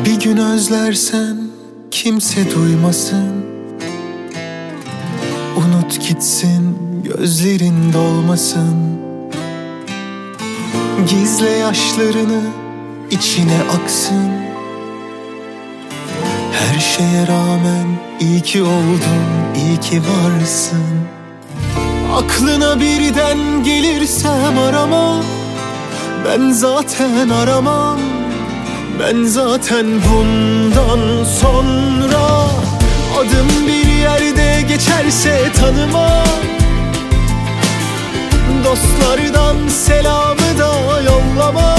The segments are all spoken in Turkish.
Bir gün özlersen kimse duymasın, unut gitsin, gözlerin dolmasın. Gizle yaşlarını, içine aksın. Her şeye rağmen iyi ki oldun, iyi ki varsın. Aklına birden gelirsem arama, ben zaten aramam. Ben zaten bundan sonra adım bir yerde geçerse tanıma. Dostlardan selamı da yollama.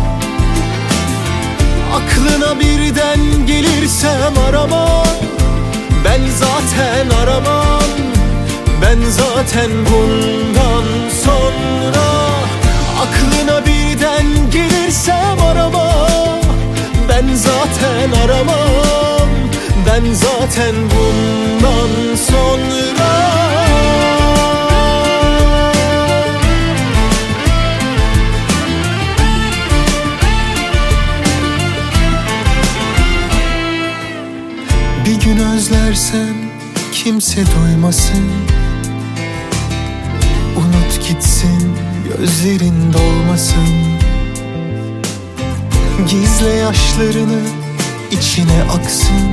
Aklına birden gelirsem arama, ben zaten aramam. Ben zaten bundan sonra aklına birden gelirsem arama. Ben zaten aramam. Ben zaten bundan sonra. Bir gün özlersen kimse duymasın, unut gitsin, gözlerin dolmasın. Gizle yaşlarını, içine aksın.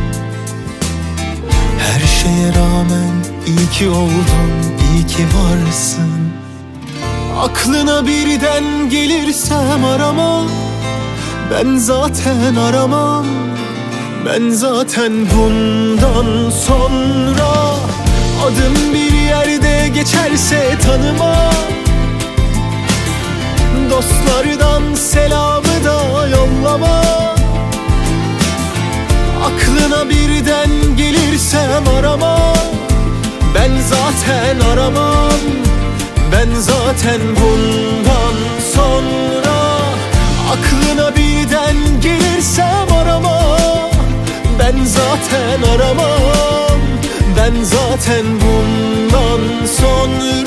Her şeye rağmen iyi ki oldun, iyi ki varsın. Aklına birden gelirsem arama, ben zaten aramam. Ben zaten bundan sonra adım bir yerde geçerse tanıma. Dostlardan selamı da yollama. Aklına birden gelirsem arama, ben zaten aramam. Ben zaten bundan sonra aklına birden gelirsem arama. Ben zaten aramam. Ben zaten bundan sonra